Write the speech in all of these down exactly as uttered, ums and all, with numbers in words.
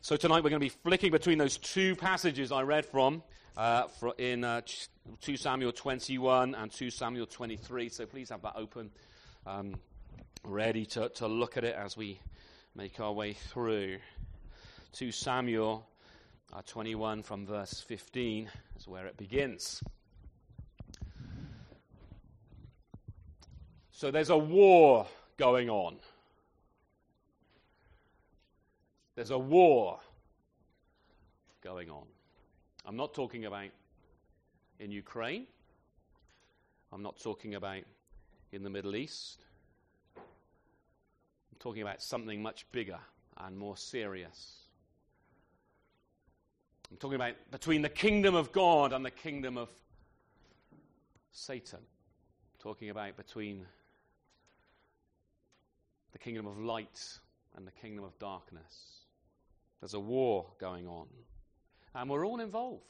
So tonight we're going to be flicking between those two passages I read from, uh, for in uh, two Samuel twenty-one and two Samuel twenty-three. So please have that open, um, ready to, to look at it as we make our way through. two Samuel uh, twenty-one from verse fifteen is where it begins. So there's a war going on. There's a war going on. I'm not talking about in Ukraine. I'm not talking about in the Middle East. I'm talking about something much bigger and more serious. I'm talking about between the kingdom of God and the kingdom of Satan. I'm talking about between the kingdom of light and the kingdom of darkness. There's a war going on, and we're all involved.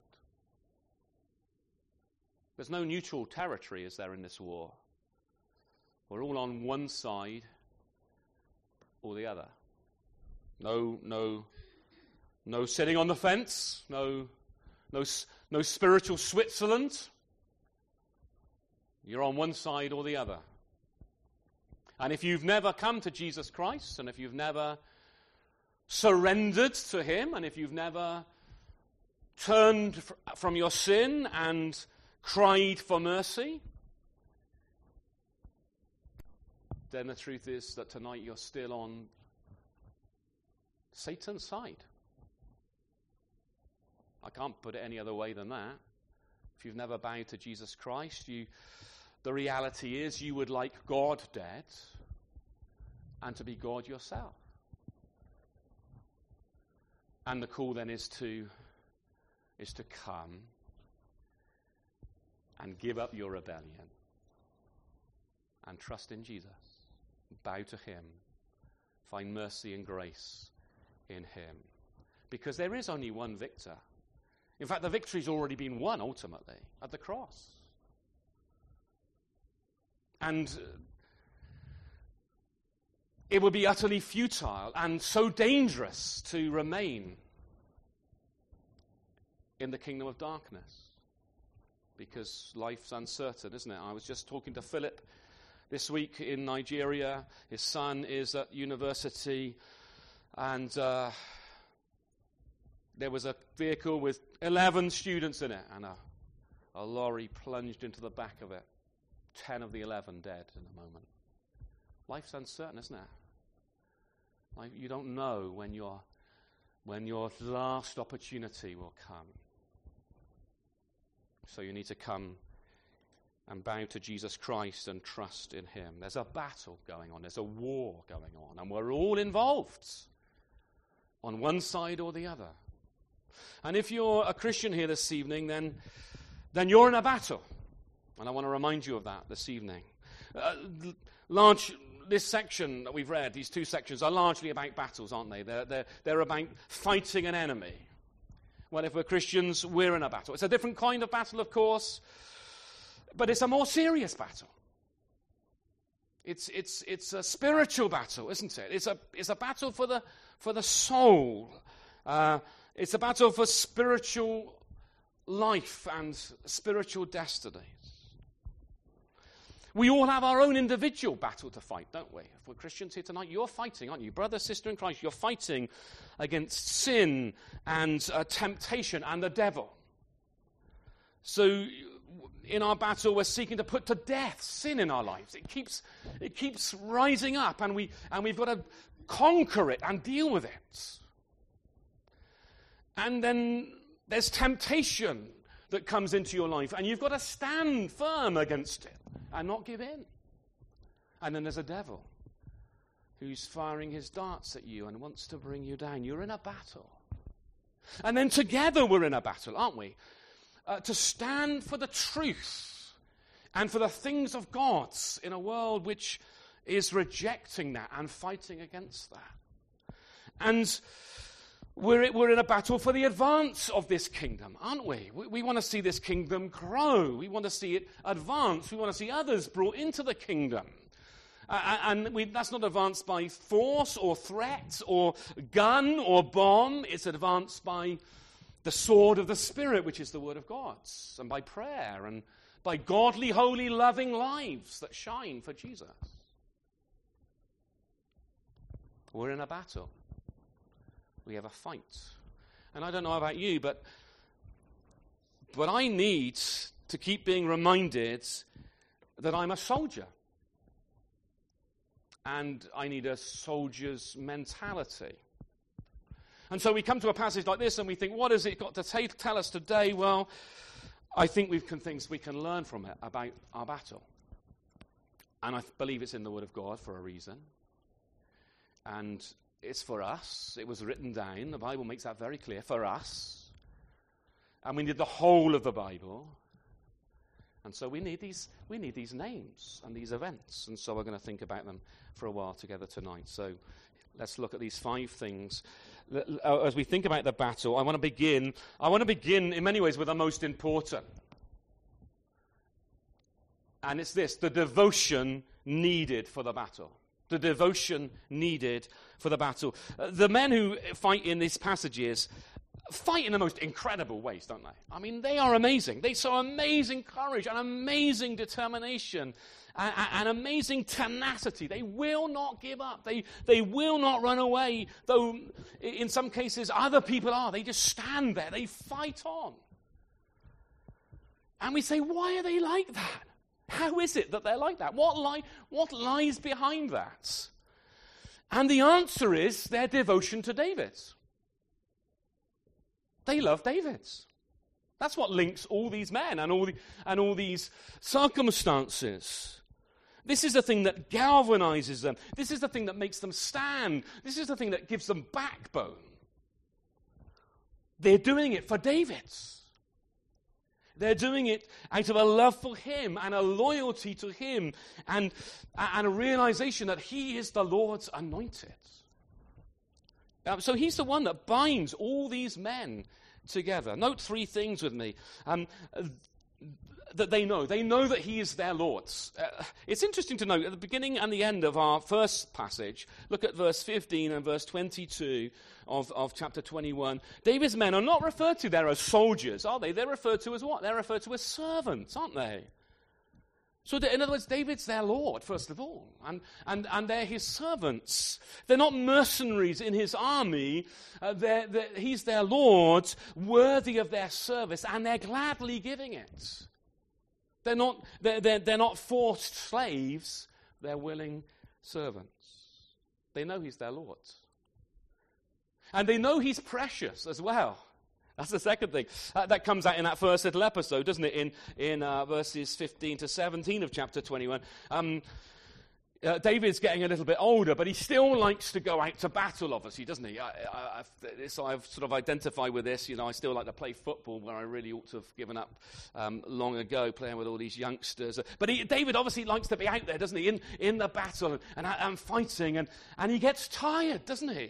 There's no neutral territory, is there, in this war? We're all on one side or the other. No, no, no sitting on the fence. No, no, no spiritual Switzerland. You're on one side or the other. And if you've never come to Jesus Christ, and if you've never surrendered to him, and if you've never turned f- from your sin and cried for mercy, then the truth is that tonight you're still on Satan's side. I can't put it any other way than that. If you've never bowed to Jesus Christ, you, the reality is you would like God dead and to be God yourself. And the call then is to is to come and give up your rebellion and trust in Jesus. Bow to him. Find mercy and grace in him. Because there is only one victor. In fact, the victory's already been won ultimately at the cross. And it would be utterly futile and so dangerous to remain in the kingdom of darkness because life's uncertain, isn't it? I was just talking to Philip this week in Nigeria. His son is at university, and uh, there was a vehicle with eleven students in it, and a, a lorry plunged into the back of it. Ten of the eleven dead in a moment. Life's uncertain, isn't it? Like you don't know when your when your last opportunity will come. So you need to come and bow to Jesus Christ and trust in him. There's a battle going on. There's a war going on. And we're all involved on one side or the other. And if you're a Christian here this evening, then, then you're in a battle. And I want to remind you of that this evening. Uh, large... This section that we've read, these two sections, are largely about battles, aren't they? They're, they're, they're about fighting an enemy. Well, if we're Christians, we're in a battle. It's a different kind of battle, of course, but it's a more serious battle. It's it's it's a spiritual battle, isn't it? It's a it's a battle for the for the soul. Uh, it's a battle for spiritual life and spiritual destiny. We all have our own individual battle to fight, don't we? If we're Christians here tonight, you're fighting, aren't you? Brother, sister in Christ, you're fighting against sin and uh, temptation and the devil. So in our battle, we're seeking to put to death sin in our lives. It keeps it keeps rising up, and, we, and we've got to conquer it and deal with it. And then there's temptation that comes into your life, and you've got to stand firm against it and not give in. And then there's a devil who's firing his darts at you and wants to bring you down. You're in a battle. And then together we're in a battle, aren't we? Uh, to stand for the truth and for the things of God in a world which is rejecting that and fighting against that. And We're, we're in a battle for the advance of this kingdom, aren't we? we? We want to see this kingdom grow. We want to see it advance. We want to see others brought into the kingdom. Uh, and we, that's not advanced by force or threat or gun or bomb. It's advanced by the sword of the Spirit, which is the Word of God, and by prayer and by godly, holy, loving lives that shine for Jesus. We're in a battle. We have a fight. And I don't know about you, but, but I need to keep being reminded that I'm a soldier. And I need a soldier's mentality. And so we come to a passage like this and we think, what has it got to t- tell us today? Well, I think we've can things we can learn from it about our battle. And I th- believe it's in the Word of God for a reason. And it's for us. It was written down. The Bible makes that very clear, for us. And we need the whole of the Bible. And so we need these we need these names and these events. And so we're going to think about them for a while together tonight. So let's look at these five things. As we think about the battle, I want to begin, I want to begin in many ways with the most important. And it's this, the devotion needed for the battle. The devotion needed for the battle. Uh, the men who fight in these passages fight in the most incredible ways, don't they? I mean, they are amazing. They show amazing courage and amazing determination and, and amazing tenacity. They will not give up. They, they will not run away, though in some cases other people are. They just stand there. They fight on. And we say, why are they like that? How is it that they're like that? What, li- what lies behind that? And the answer is their devotion to David. They love David. That's what links all these men and all the, and all these circumstances. This is the thing that galvanizes them. This is the thing that makes them stand. This is the thing that gives them backbone. They're doing it for David. They're doing it out of a love for him and a loyalty to him and, and a realization that he is the Lord's anointed. Um, so he's the one that binds all these men together. Note three things with me um, uh, that they know. They know that he is their Lord. Uh, it's interesting to note at the beginning and the end of our first passage, look at verse fifteen and verse twenty-two of, of chapter twenty-one. David's men are not referred to there as soldiers, are they? They're referred to as what? They're referred to as servants, aren't they? So, in other words, David's their Lord, first of all, and, and, and they're his servants. They're not mercenaries in his army. Uh, they're, they're, he's their Lord, worthy of their service, and they're gladly giving it. They're not, they're, they're, they're not forced slaves. They're willing servants. They know he's their Lord. And they know he's precious as well. That's the second thing. Uh, that comes out in that first little episode, doesn't it? In in uh, verses fifteen to seventeen of chapter twenty-one. Um, uh, David's getting a little bit older, but he still likes to go out to battle, obviously, doesn't he? I, I, I've, so I've sort of identified with this. You know, I still like to play football, where I really ought to have given up um, long ago, playing with all these youngsters. But he, David obviously likes to be out there, doesn't he? In in the battle and, and, and fighting, and, and he gets tired, doesn't he?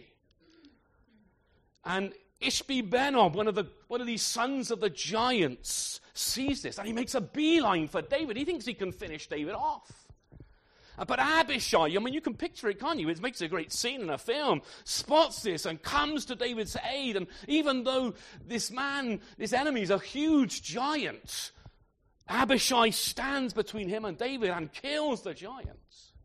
And Ishbi-Benob, one of the one of these sons of the giants, sees this and he makes a beeline for David. He thinks he can finish David off. Uh, but Abishai, I mean, you can picture it, can't you? It makes a great scene in a film. Spots this and comes to David's aid. And even though this man, this enemy is a huge giant, Abishai stands between him and David and kills the giant.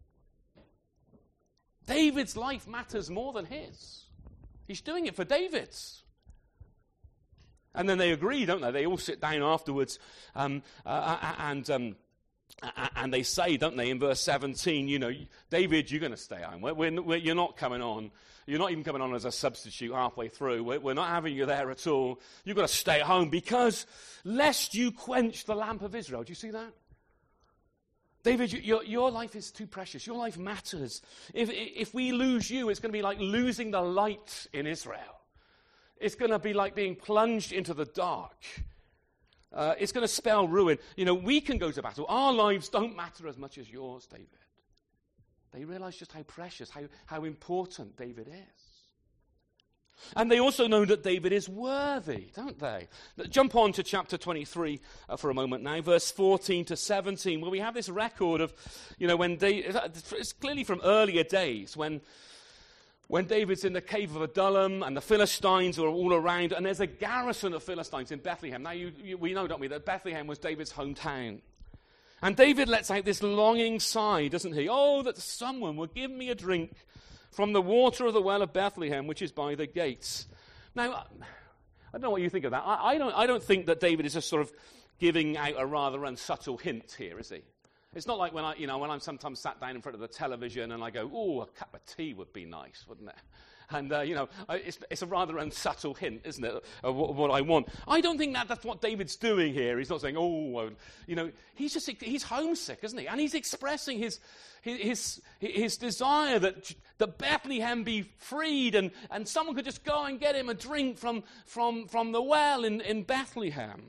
David's life matters more than his. He's doing it for David's. And then they agree, don't they? They all sit down afterwards um, uh, and um, and they say, don't they, in verse seventeen, you know, David, you're going to stay home. We're, we're, we're, you're not coming on. You're not even coming on as a substitute halfway through. We're, we're not having you there at all. You've got to stay at home because lest you quench the lamp of Israel. Do you see that? David, your, your life is too precious. Your life matters. If, if we lose you, it's going to be like losing the light in Israel. It's going to be like being plunged into the dark. Uh, it's going to spell ruin. You know, we can go to battle. Our lives don't matter as much as yours, David. They realize just how precious, how, how important David is. And they also know that David is worthy, don't they? Jump on to chapter twenty-three uh, for a moment now, verse fourteen to seventeen, where we have this record of, you know, when David, it's clearly from earlier days, when, when David's in the cave of Adullam and the Philistines are all around, and there's a garrison of Philistines in Bethlehem. Now, you, you, we know, don't we, that Bethlehem was David's hometown. And David lets out this longing sigh, doesn't he? Oh, that someone would give me a drink from the water of the well of Bethlehem, which is by the gates. Now, I don't know what you think of that. I, I, don't, I don't think that David is just sort of giving out a rather unsubtle hint here, is he? It's not like when I, you know, when I'm sometimes sat down in front of the television and I go, oh, a cup of tea would be nice, wouldn't it? And, uh, you know, it's, it's a rather unsubtle hint, isn't it, of what, what I want. I don't think that that's what David's doing here. He's not saying, oh, you know, he's just, he's homesick, isn't he? And he's expressing his his his desire that, that Bethlehem be freed and, and someone could just go and get him a drink from, from, from the well in, in Bethlehem.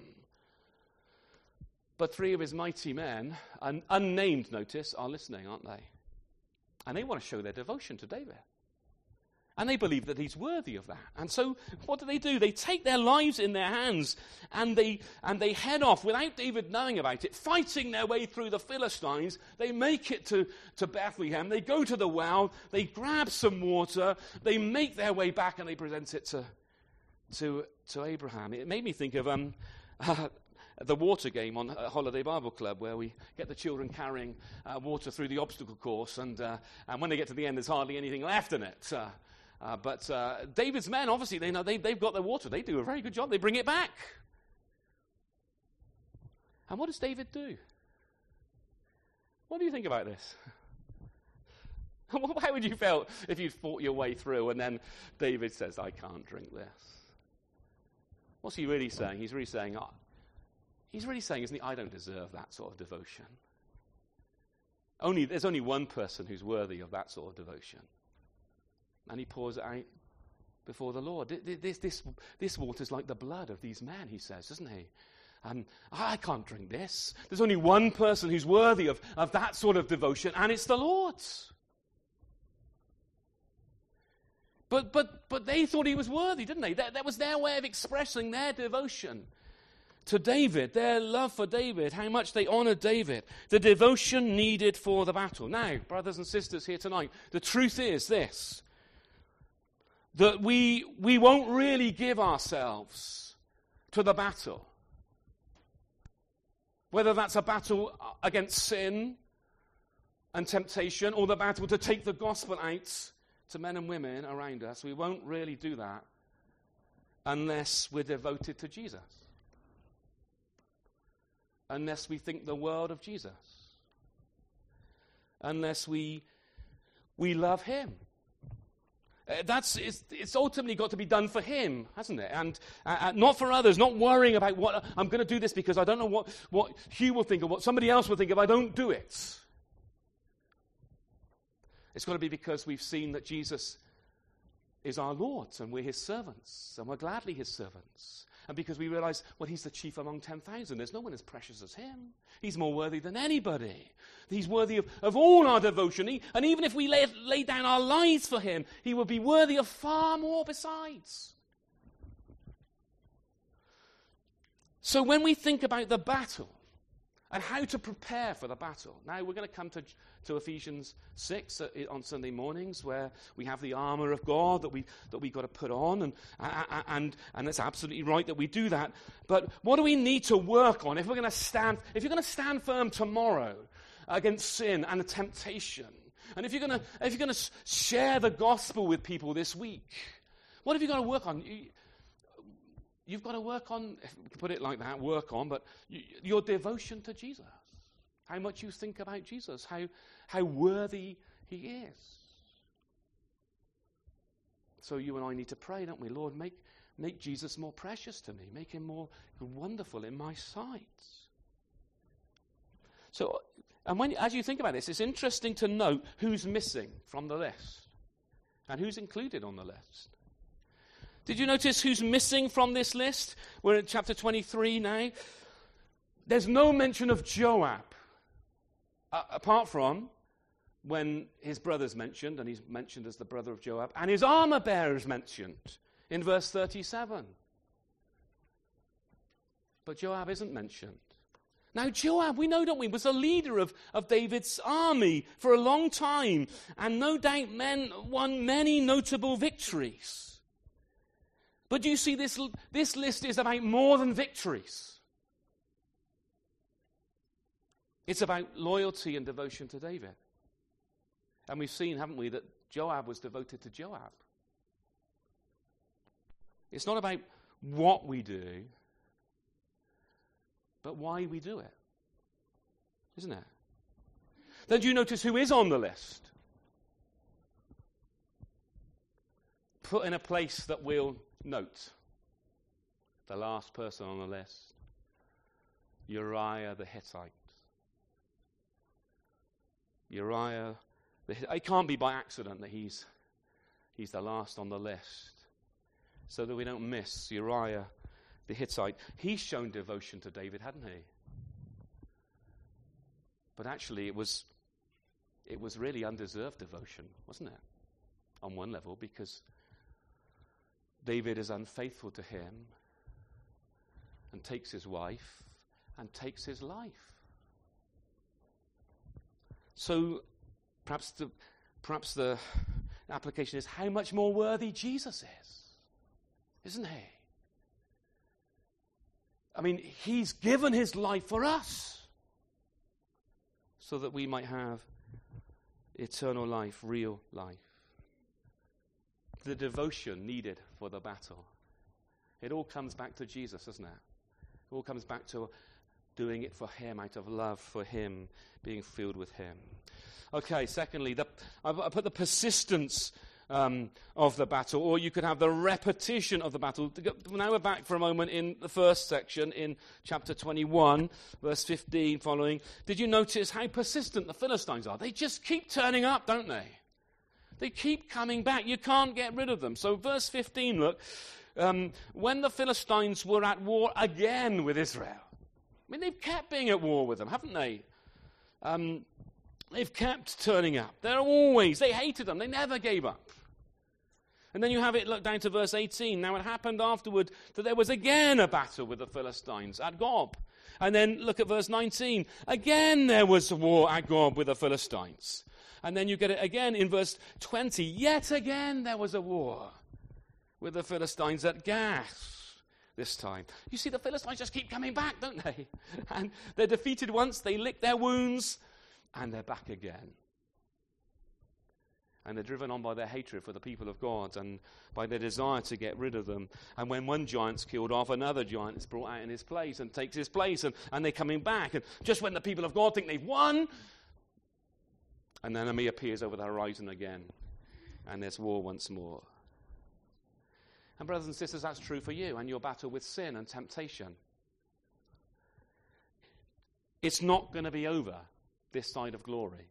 But three of his mighty men, un, unnamed, notice, are listening, aren't they? And they want to show their devotion to David. And they believe that he's worthy of that. And so what do they do? They take their lives in their hands and they and they head off without David knowing about it, fighting their way through the Philistines. They make it to, to Bethlehem. They go to the well. They grab some water. They make their way back and they present it to, to, to Abraham. It made me think of um, uh, the water game on Holiday Bible Club, where we get the children carrying uh, water through the obstacle course. And, uh, and when they get to the end, there's hardly anything left in it. Uh, Uh, but uh, David's men, obviously, they know they, they've got their water. They do a very good job. They bring it back. And what does David do? What do you think about this? How would you feel if you'd fought your way through and then David says, I can't drink this? What's he really saying? He's really saying, oh, he's really saying, isn't he, I don't deserve that sort of devotion. Only, there's only one person who's worthy of that sort of devotion. And he pours it out before the Lord. This, this, this water's like the blood of these men, he says, doesn't he? Um, I can't drink this. There's only one person who's worthy of, of that sort of devotion, and it's the Lord's. But but but they thought he was worthy, didn't they? That, that was their way of expressing their devotion to David, their love for David, how much they honored David, the devotion needed for the battle. Now, brothers and sisters here tonight, the truth is this, that we we won't really give ourselves to the battle. Whether that's a battle against sin and temptation, or the battle to take the gospel out to men and women around us, we won't really do that unless we're devoted to Jesus. Unless we think the world of Jesus. Unless we we love him. Uh, that's it's, it's ultimately got to be done for him, hasn't it? And uh, not for others, not worrying about what I'm going to do this because I don't know what, what Hugh will think or what somebody else will think if I don't do it. It's got to be because we've seen that Jesus is our Lord and we're his servants and we're gladly his servants. And because we realize, well, he's the chief among ten thousand. There's no one as precious as him. He's more worthy than anybody. He's worthy of, of all our devotion. He, and even if we lay, lay down our lives for him, he will be worthy of far more besides. So when we think about the battle and how to prepare for the battle, now we're going to come to, to Ephesians six on Sunday mornings, where we have the armor of God that we that we've got to put on, and and and it's absolutely right that we do that. But what do we need to work on if we're going to stand? If you're going to stand firm tomorrow against sin and the temptation, and if you're going to if you're going to share the gospel with people this week, what have you got to work on? You, You've got to work on, if we can put it like that, work on, but you, your devotion to Jesus. How much you think about Jesus, how, how worthy he is. So you and I need to pray, don't we? Lord, make, make Jesus more precious to me. Make him more wonderful in my sight. So, and when, as you think about this, it's interesting to note who's missing from the list and who's included on the list. Did you notice who's missing from this list? We're in chapter twenty-three now. There's no mention of Joab, uh, apart from when his brother's mentioned, and he's mentioned as the brother of Joab, and his armor bearer is mentioned. in verse thirty-seven. But Joab isn't mentioned. Now, Joab, we know, don't we, was a leader of, of David's army for a long time, and no doubt men won many notable victories. But do you see, this, this list is about more than victories. It's about loyalty and devotion to David. And we've seen, haven't we, that Joab was devoted to Joab. It's not about what we do, but why we do it. Isn't it? Then do you notice who is on the list? Put in a place that we'll note. The last person on the list. Uriah the Hittite. Uriah the Hittite. It can't be by accident that he's, he's the last on the list. So that we don't miss Uriah the Hittite. He's shown devotion to David, hadn't he? But actually it was it was really undeserved devotion, wasn't it? On one level, because David is unfaithful to him and takes his wife and takes his life. So perhaps the perhaps the application is how much more worthy Jesus is, isn't he? I mean, he's given his life for us so that we might have eternal life, real life. The devotion needed for the battle. It all comes back to Jesus, doesn't it? It all comes back to doing it for him, out of love for him, being filled with him. Okay, secondly, the, I put the persistence Um, of the battle, or you could have the repetition of the battle. Now we're back for a moment in the first section, in chapter twenty-one, verse fifteen following. Did you notice how persistent the Philistines are? They just keep turning up, don't they? They keep coming back. You can't get rid of them. So verse fifteen, look, um, when the Philistines were at war again with Israel. I mean, they've kept being at war with them, haven't they? Um, they've kept turning up. They're always, they hated them. They never gave up. And then you have it, look down to verse eighteen. Now it happened afterward that there was again a battle with the Philistines at Gob. And then look at verse nineteen. Again there was a war at Gob with the Philistines. And then you get it again in verse twenty. Yet again there was a war with the Philistines at Gath this time. You see, the Philistines just keep coming back, don't they? And they're defeated once, they lick their wounds, and they're back again. And they're driven on by their hatred for the people of God and by their desire to get rid of them. And when one giant's killed off, another giant is brought out in his place and takes his place. And, and they're coming back. And just when the people of God think they've won, an enemy appears over the horizon again. And there's war once more. And brothers and sisters, that's true for you and your battle with sin and temptation. It's not going to be over this side of glory.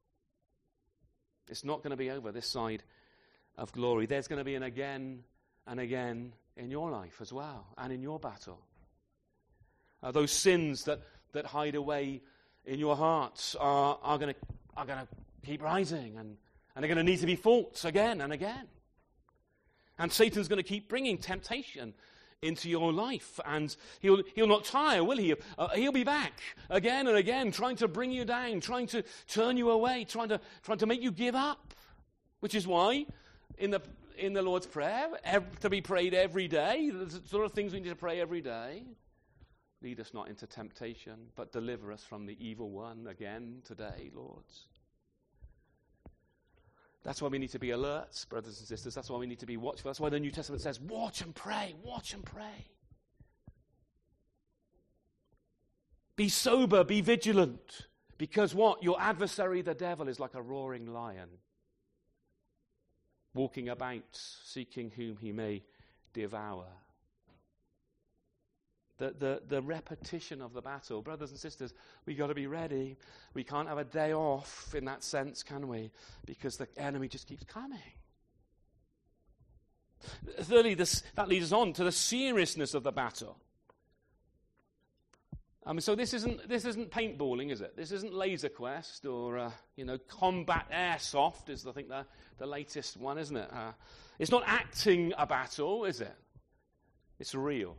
It's not going to be over this side of glory. There's going to be an again and again in your life as well, and in your battle. Uh, those sins that, that hide away in your hearts are, are going to are going to keep rising, and, and they're going to need to be fought again and again. And Satan's going to keep bringing temptation into your life, and he'll he'll not tire, will he? Uh, he'll be back again and again, trying to bring you down, trying to turn you away, trying to trying to make you give up. Which is why, in the in the Lord's Prayer, ev- to be prayed every day, the sort of things we need to pray every day. Lead us not into temptation, but deliver us from the evil one again today, Lord. That's why we need to be alert, brothers and sisters. That's why we need to be watchful. That's why the New Testament says, watch and pray, watch and pray. Be sober, be vigilant. Because what? Your adversary, the devil, is like a roaring lion, walking about, seeking whom he may devour. The, the, the repetition of the battle. Brothers and sisters, we've got to be ready. We can't have a day off in that sense, can we? Because the enemy just keeps coming. Thirdly, this, that leads us on to the seriousness of the battle. I mean, so this isn't this isn't paintballing, is it? This isn't Laser Quest or uh, you know, Combat Airsoft is I think the the latest one, isn't it? Uh, it's not acting a battle, is it? It's real.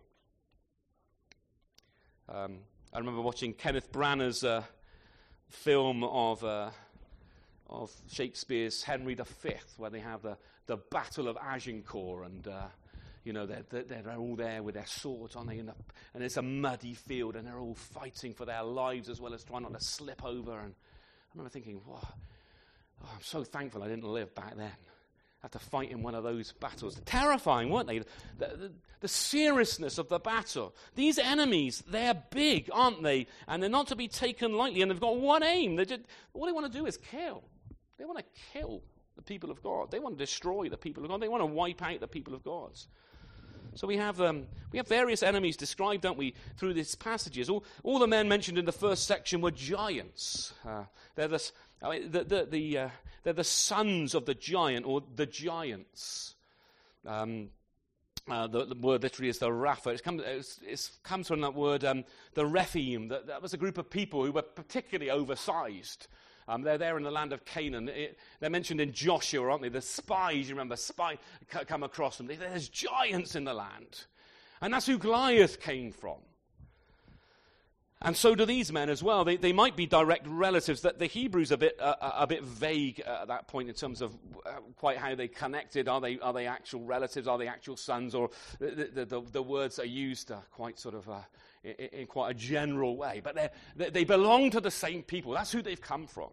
Um, I remember watching Kenneth Branagh's uh, film of uh, of Shakespeare's Henry the Fifth, where they have the, the Battle of Agincourt, and uh, you know they're, they're they're all there with their swords, aren't they? In the, and it's a muddy field, and they're all fighting for their lives as well as trying not to slip over. And I remember thinking, "Wow, oh, I'm so thankful I didn't live back then. Have to fight in one of those battles." Terrifying, weren't they? The, the, the seriousness of the battle. These enemies, they're big, aren't they? And they're not to be taken lightly, and they've got one aim. They just, all they want to do is kill. They want to kill the people of God. They want to destroy the people of God. They want to wipe out the people of God. So we have um, we have various enemies described, don't we, through these passages. All, all the men mentioned in the first section were giants. Uh, they're the, I mean, the, the, the uh, they're the sons of the giant, or the giants. Um, uh, the, the word literally is the Rapha. It comes, it's, it's comes from that word, um, the Rephaim. That, that was a group of people who were particularly oversized. Um, they're there in the land of Canaan. It, they're mentioned in Joshua, aren't they? The spies, you remember, spies come across them. There's giants in the land. And that's who Goliath came from. And so do these men as well. They, they might be direct relatives. That the Hebrews are a bit uh, a bit vague at that point in terms of uh, quite how they connected. Are they are they actual relatives? Are they actual sons? Or the the, the, the words are used uh, quite sort of uh, in, in quite a general way. But they they belong to the same people. That's who they've come from.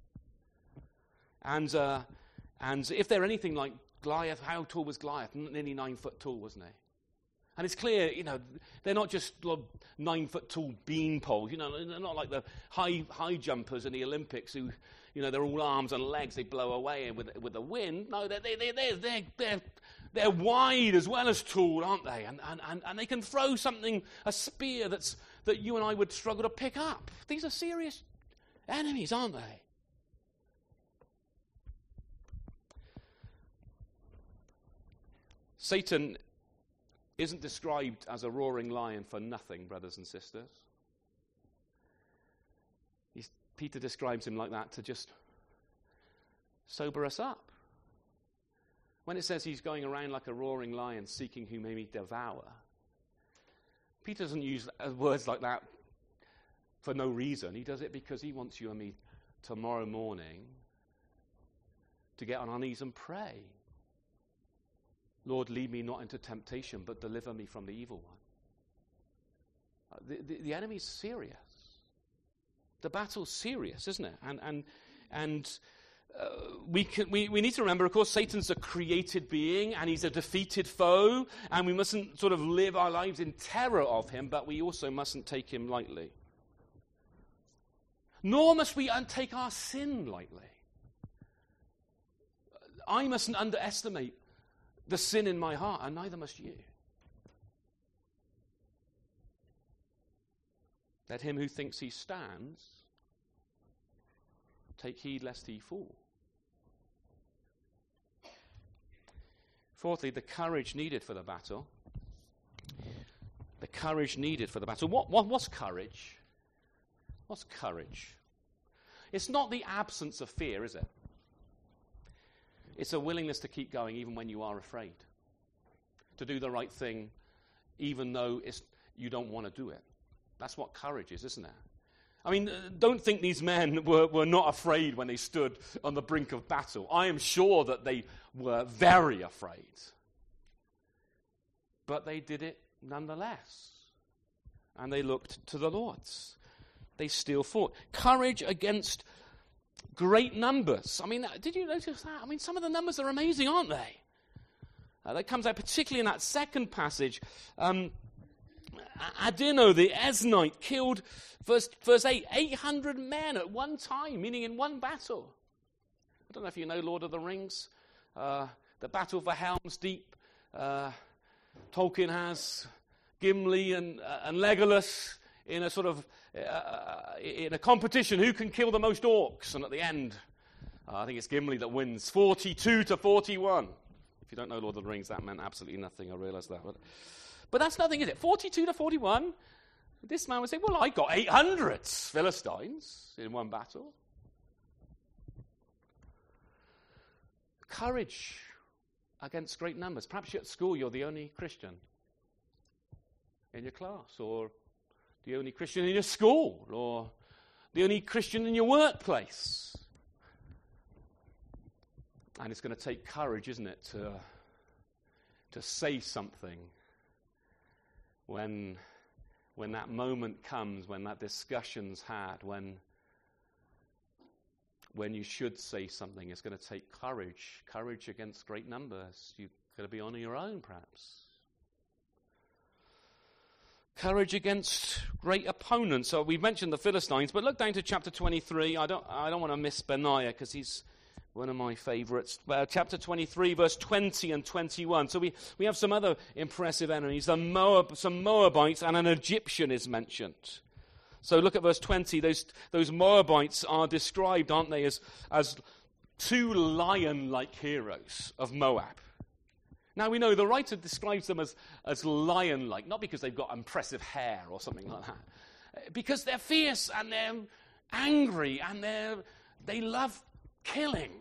And uh, and if they're anything like Goliath, how tall was Goliath? Nearly nine foot tall, wasn't he? And it's clear, you know, they're not just nine-foot-tall bean poles. You know, they're not like the high high jumpers in the Olympics who, you know, they're all arms and legs. They blow away with with the wind. No, they're they they they they're they're they're wide as well as tall, aren't they? And and and, and they can throw something, a spear that's that you and I would struggle to pick up. These are serious enemies, aren't they? Satan isn't described as a roaring lion for nothing, brothers and sisters. He's, Peter describes him like that to just sober us up. When it says he's going around like a roaring lion seeking whom he may devour, Peter doesn't use words like that for no reason. He does it because he wants you and me tomorrow morning to get on our knees and pray. Lord, lead me not into temptation, but deliver me from the evil one. Uh, the, the, the enemy's serious. The battle's serious, isn't it? And and and uh, we can we, we need to remember, of course, Satan's a created being, and he's a defeated foe, and we mustn't sort of live our lives in terror of him, but we also mustn't take him lightly. Nor must we take our sin lightly. I mustn't underestimate the sin in my heart, and neither must you. Let him who thinks he stands take heed lest he fall. Fourthly, the courage needed for the battle. The courage needed for the battle. What, what, what's courage? What's courage? It's not the absence of fear, is it? It's a willingness to keep going even when you are afraid. To do the right thing even though it's, you don't want to do it. That's what courage is, isn't it? I mean, don't think these men were, were not afraid when they stood on the brink of battle. I am sure that they were very afraid. But they did it nonetheless. And they looked to the Lord. They still fought. Courage against great numbers. I mean, did you notice that? I mean, some of the numbers are amazing, aren't they? Uh, that comes out particularly in that second passage. Um, Adino, the Esnite, killed, verse, verse eight, eight hundred men at one time, meaning in one battle. I don't know if you know Lord of the Rings. Uh, the battle for Helm's Deep. Uh, Tolkien has Gimli and, uh, and Legolas in a sort of uh, in a competition, who can kill the most orcs? And at the end, uh, I think it's Gimli that wins, forty-two to forty-one. If you don't know Lord of the Rings, that meant absolutely nothing. I realise that, but, but that's nothing, is it? forty-two to forty-one. This man would say, well, I got eight hundred Philistines in one battle. Courage against great numbers. Perhaps you're at school, you're the only Christian in your class, or the only Christian in your school, or the only Christian in your workplace. And it's going to take courage, isn't it, to, to say something when, when that moment comes, when that discussion's had, when, when you should say something. It's going to take courage, courage against great numbers. You've got to be on your own, perhaps. Courage against great opponents. So we've mentioned the Philistines, but look down to chapter twenty-three. I don't, I don't want to miss Benaiah because he's one of my favourites. Uh, chapter twenty-three, verse twenty and twenty-one. So we, we have some other impressive enemies. The Moab, some Moabites and an Egyptian is mentioned. So look at verse twenty. Those those Moabites are described, aren't they, as, as two lion-like heroes of Moab. Now, we know the writer describes them as, as lion-like, not because they've got impressive hair or something like that, because they're fierce and they're angry and they're, they love killing.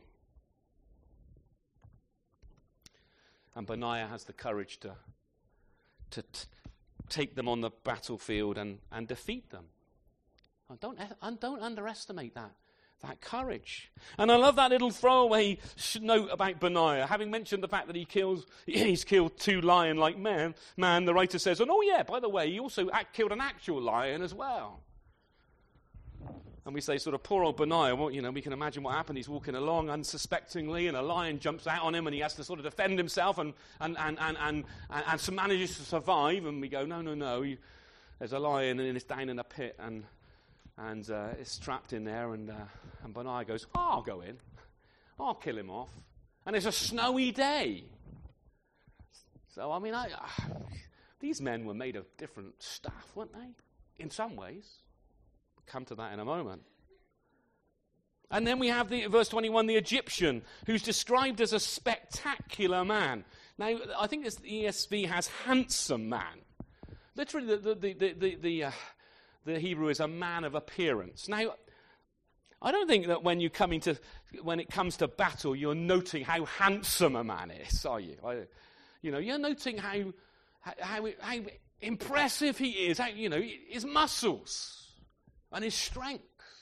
And Benaiah has the courage to, to t- take them on the battlefield and, and defeat them. And don't, and don't underestimate that. That courage. And I love that little throwaway note about Benaiah. Having mentioned the fact that he kills, he's killed two lion-like men, man, the writer says, and oh yeah, by the way, he also act, killed an actual lion as well. And we say, sort of, poor old Benaiah, well, you know, we can imagine what happened. He's walking along unsuspectingly, and a lion jumps out on him, and he has to sort of defend himself and and and and and, and, and manages to survive. And we go, no, no, no, he, there's a lion, and it's down in a pit, and and uh, it's trapped in there, and, uh, and Benaiah goes, oh, I'll go in. I'll kill him off. And it's a snowy day. So, I mean, I, uh, these men were made of different stuff, weren't they? In some ways. We'll come to that in a moment. And then we have, the verse twenty-one, the Egyptian, who's described as a spectacular man. Now, I think this E S V has handsome man. Literally, the, the, the, the, the uh, The Hebrew is a man of appearance. Now, I don't think that when you come into, when it comes to battle, you're noting how handsome a man is, are you? I, you know, you're noting how, how, how impressive he is. How, you know, his muscles and his strength.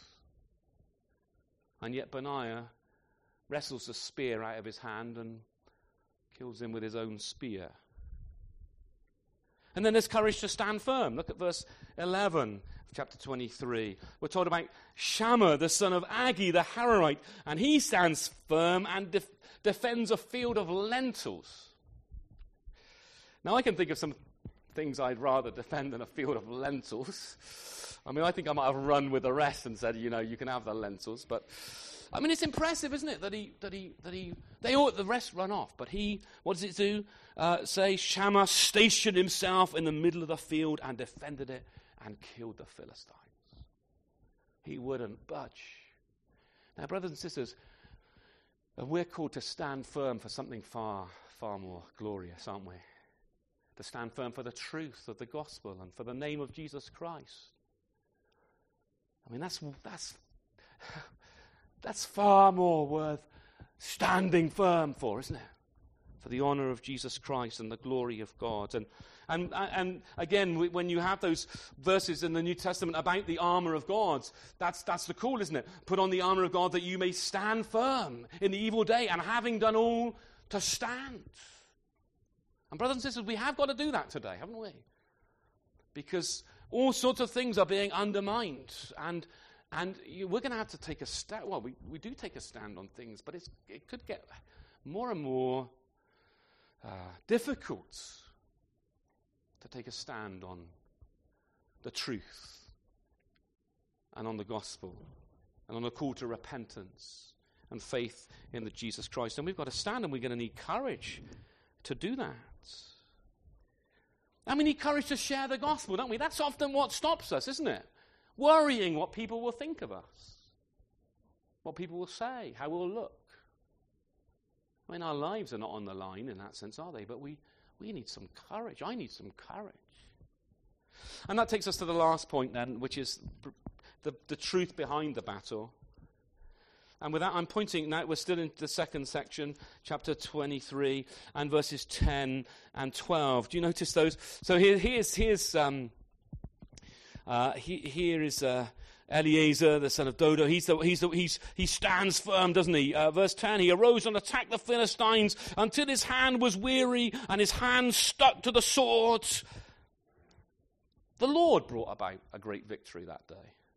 And yet Benaiah wrestles the spear out of his hand and kills him with his own spear. And then there's courage to stand firm. Look at verse eleven of chapter twenty-three. We're told about Shammah, the son of Agi, the Hararite, and he stands firm and def- defends a field of lentils. Now, I can think of some things I'd rather defend than a field of lentils. I mean, I think I might have run with the rest and said, you know, you can have the lentils. But, I mean, it's impressive, isn't it, that he, that he, that he, they all, the rest run off. But he, what does it do? Uh, say, Shammah stationed himself in the middle of the field and defended it and killed the Philistines. He wouldn't budge. Now, brothers and sisters, we're called to stand firm for something far, far more glorious, aren't we? To stand firm for the truth of the gospel and for the name of Jesus Christ. I mean, that's that's that's far more worth standing firm for, isn't it? For the honor of Jesus Christ and the glory of God. And and and again, when you have those verses in the New Testament about the armor of God, that's that's the cool, isn't it? Put on the armor of God that you may stand firm in the evil day, and having done all, to stand. And brothers and sisters, we have got to do that today, haven't we? Because all sorts of things are being undermined, and and you, we're going to have to take a stand. Well, we, we do take a stand on things, but it's, it could get more and more uh, difficult to take a stand on the truth and on the gospel and on the call to repentance and faith in the Jesus Christ. And we've got to stand, and we're going to need courage to do that. And we need courage to share the gospel, don't we? That's often what stops us, isn't it? Worrying what people will think of us, what people will say, how we'll look. I mean, our lives are not on the line in that sense, are they? But we, we need some courage. I need some courage. And that takes us to the last point then, which is the, the truth behind the battle. And with that, I'm pointing now, we're still in the second section, chapter twenty-three, and verses ten and twelve. Do you notice those? So here, here's, here's um, uh, he, here is uh, Eliezer, the son of Dodo. He's the, he's the, he's, he stands firm, doesn't he? Uh, verse ten, he arose and attacked the Philistines until his hand was weary and his hand stuck to the sword. The Lord brought about a great victory that day.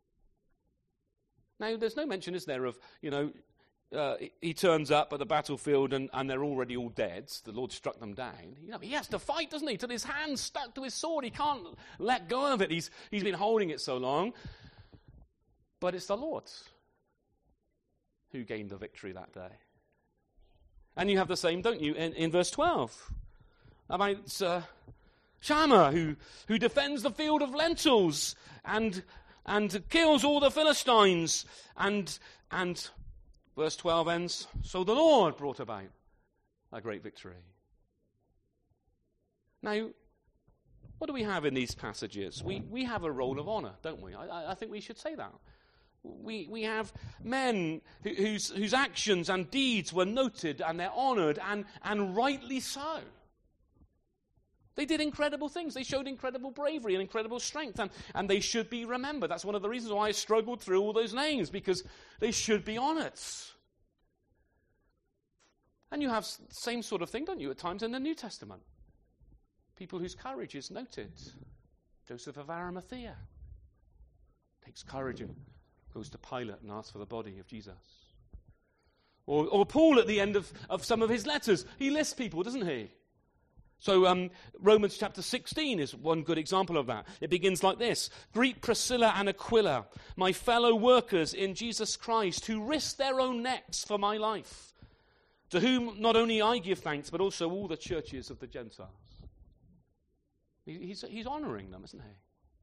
Now, there's no mention, is there, of, you know, uh, he turns up at the battlefield and, and they're already all dead. The Lord struck them down. You know, he has to fight, doesn't he, till his hand's stuck to his sword. He can't let go of it. He's, he's been holding it so long. But it's the Lord who gained the victory that day. And you have the same, don't you, in, in verse twelve. About uh, Shammah, who, who defends the field of lentils and... and kills all the Philistines. And, and verse twelve ends, so the Lord brought about a great victory. Now, what do we have in these passages? We, we have a roll of honor, don't we? I, I think we should say that. We, we have men who, whose, whose actions and deeds were noted and they're honored, and, and rightly so. They did incredible things. They showed incredible bravery and incredible strength, and, and they should be remembered. That's one of the reasons why I struggled through all those names, because they should be honored. And you have the same sort of thing, don't you, at times in the New Testament? People whose courage is noted. Joseph of Arimathea takes courage and goes to Pilate and asks for the body of Jesus. Or, or Paul at the end of, of some of his letters, he lists people, doesn't he? So um, Romans chapter sixteen is one good example of that. It begins like this. Greet Priscilla and Aquila, my fellow workers in Jesus Christ, who risked their own necks for my life, to whom not only I give thanks, but also all the churches of the Gentiles. He's, he's honoring them, isn't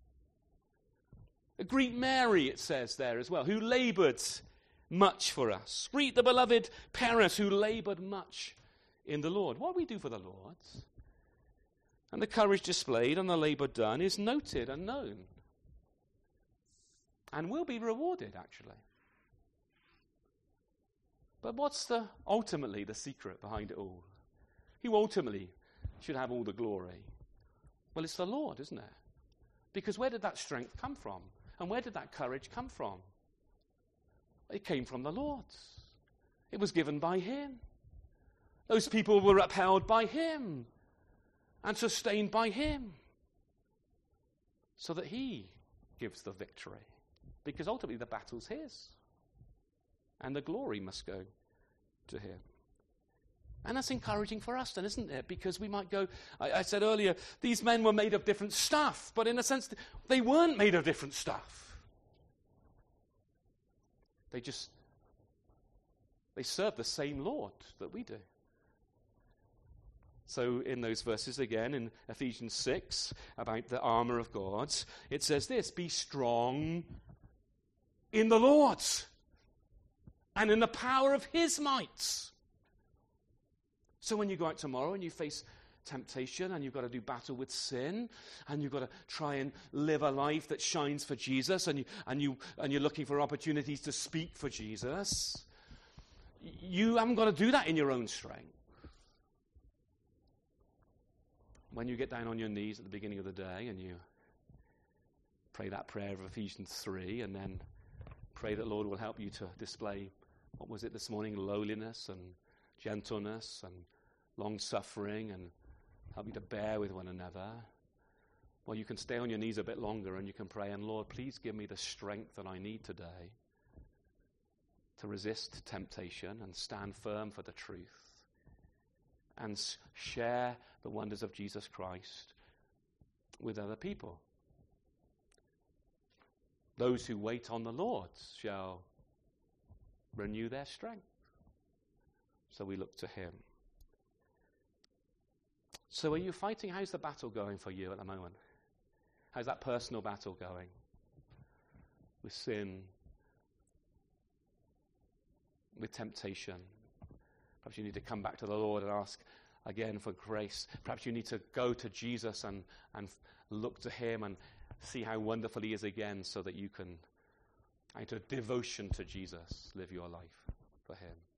he? Greet Mary, it says there as well, who labored much for us. Greet the beloved Paris, who labored much in the Lord. What do we do for the Lord? And the courage displayed and the labor done is noted and known. And will be rewarded, actually. But what's the ultimately the secret behind it all? Who ultimately should have all the glory? Well, it's the Lord, isn't it? Because where did that strength come from? And where did that courage come from? It came from the Lord. It was given by him. Those people were upheld by him and sustained by him, so that he gives the victory. Because ultimately the battle's his, and the glory must go to him. And that's encouraging for us then, isn't it? Because we might go, I, I said earlier, these men were made of different stuff, but in a sense, they weren't made of different stuff. They just, they serve the same Lord that we do. So in those verses again, in Ephesians six, about the armor of God, it says this, be strong in the Lord and in the power of his might. So when you go out tomorrow and you face temptation and you've got to do battle with sin and you've got to try and live a life that shines for Jesus, and you and you and you're looking for opportunities to speak for Jesus, you haven't got to do that in your own strength. When you get down on your knees at the beginning of the day and you pray that prayer of Ephesians three, and then pray that Lord will help you to display, what was it this morning, lowliness and gentleness and long-suffering, and help you to bear with one another. Well, you can stay on your knees a bit longer and you can pray, and Lord, please give me the strength that I need today to resist temptation and stand firm for the truth and share the wonders of Jesus Christ with other people. Those who wait on the Lord shall renew their strength. So we look to him. So are you fighting? How's the battle going for you at the moment? How's that personal battle going? With sin? With temptation? Perhaps you need to come back to the Lord and ask, again for grace. Perhaps you need to go to Jesus and, and look to him and see how wonderful he is again, so that you can, out of devotion to Jesus, live your life for him.